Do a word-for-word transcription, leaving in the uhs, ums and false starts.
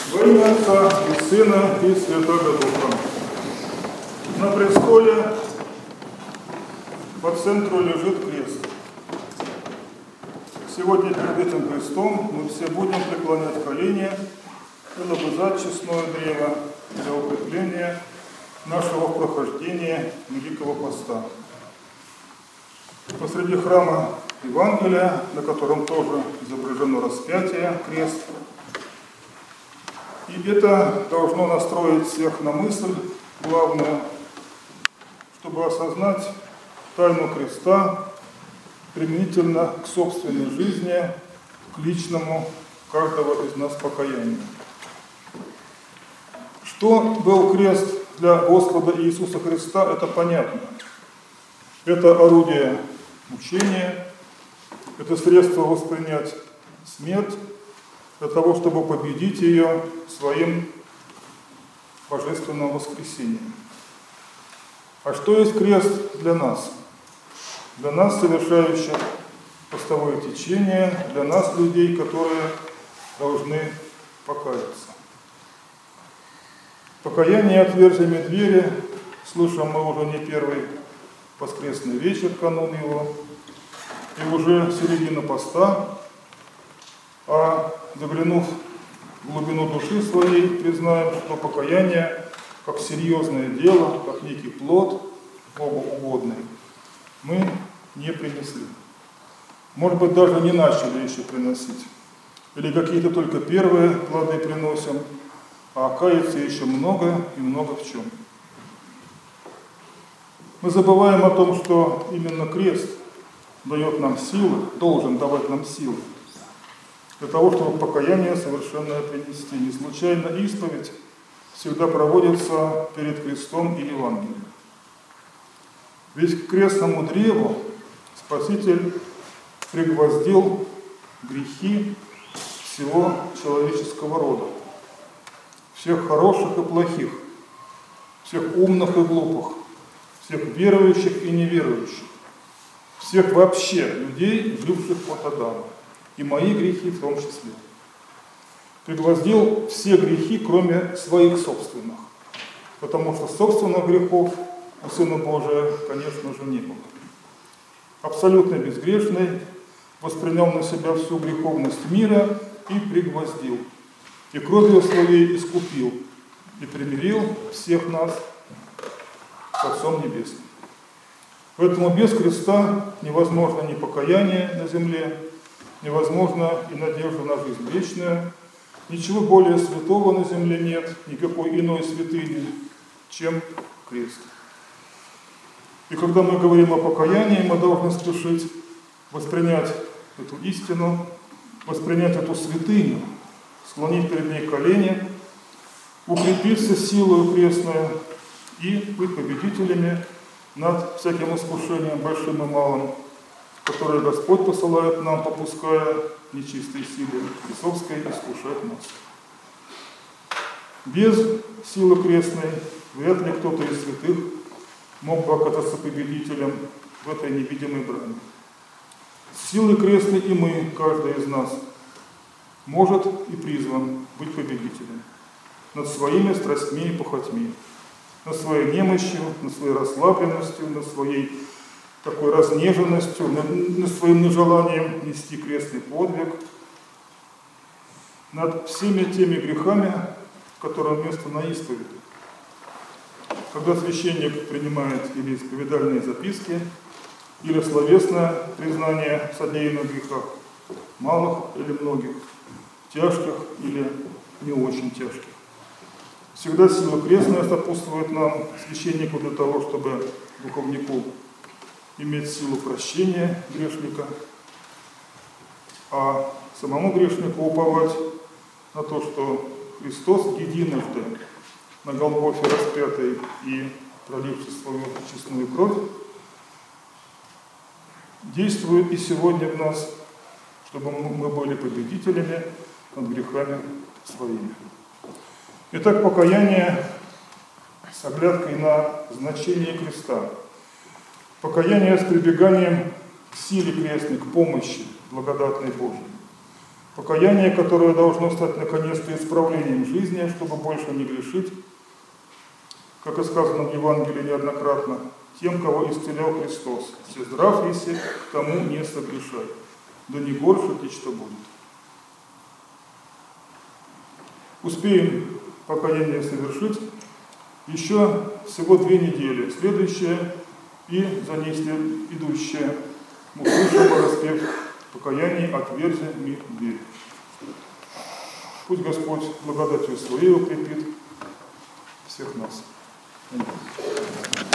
Во имя Отца и Сына и Святого Духа. На престоле по центру лежит крест. Сегодня перед этим крестом мы все будем преклонять колени и лобызать честное древо для укрепления нашего прохождения Великого Поста. Посреди храма Евангелия, на котором тоже изображено распятие, крест. И это должно настроить всех на мысль главную, чтобы осознать тайну креста применительно к собственной жизни, к личному каждого из нас покаянию. Что был крест для Господа Иисуса Христа, это понятно. Это орудие мучения, это средство воспринять смерть для того, чтобы победить ее своим божественным воскресением. А что есть крест для нас? Для нас, совершающих постовое течение, для нас, людей, которые должны покаяться. Покаяние отверзиями двери, слышим мы уже не первый воскресный вечер, канун его, и уже середина поста, а заглянув в глубину души своей, признаем, что покаяние, как серьезное дело, как некий плод богоугодный, мы не принесли. Может быть, даже не начали еще приносить. Или какие-то только первые плоды приносим, а каяться еще много и много в чем. Мы забываем о том, что именно крест дает нам силы, должен давать нам силы, для того, чтобы покаяние совершенное принести. Не случайно исповедь всегда проводится перед крестом и Евангелием. Ведь к крестному древу Спаситель пригвоздил грехи всего человеческого рода. Всех хороших и плохих, всех умных и глупых, всех верующих и неверующих, всех вообще людей, живших под Адамом. И мои грехи в том числе. Пригвоздил все грехи, кроме своих собственных. Потому что собственных грехов у Сына Божия, конечно же, не было. Абсолютно безгрешный, воспринял на себя всю греховность мира и пригвоздил. И кровью своей искупил и примирил всех нас с Отцом Небесным. Поэтому без креста невозможно ни покаяние на земле, невозможно и надежда на жизнь вечную. Ничего более святого на земле нет, никакой иной святыни, чем крест. И когда мы говорим о покаянии, мы должны спешить воспринять эту истину, воспринять эту святыню, склонить перед ней колени, укрепиться силою крестную и быть победителями над всяким искушением, большим и малым, которое Господь посылает нам, попуская нечистой силы бесовской искушать нас. Без силы крестной вряд ли кто-то из святых мог бы оказаться победителем в этой невидимой брани. С силой крестной и мы, каждый из нас, может и призван быть победителем над своими страстьми и похотьми, над своей немощью, над своей расслабленностью, над своей такой разнеженностью, над, над своим нежеланием нести крестный подвиг, над всеми теми грехами, которым место на исповеди. Когда священник принимает или исповедальные записки, или словесное признание в содеянных грехах, малых или многих, тяжких или не очень тяжких. Всегда сила крестная сопутствует нам, священнику, для того, чтобы духовнику иметь силу прощения грешника, а самому грешнику уповать на то, что Христос единожды на Голгофе распятый и проливший свою честную кровь, действует и сегодня в нас, чтобы мы были победителями над грехами своими. Итак, покаяние с оглядкой на значение креста. Покаяние с прибеганием к силе крестной, к помощи благодатной Божией. Покаяние, которое должно стать наконец-то исправлением жизни, чтобы больше не грешить, как и сказано в Евангелии неоднократно, тем, кого исцелял Христос. Все здрав еси, к тому не согрешай, да не горше ти, что будет. Успеем покаяние совершить еще всего две недели, следующая и за ней идущая. Мы слышим распев покаяния отверзи ми дверь. Пусть Господь благодатью Своей укрепит всех нас. Аминь.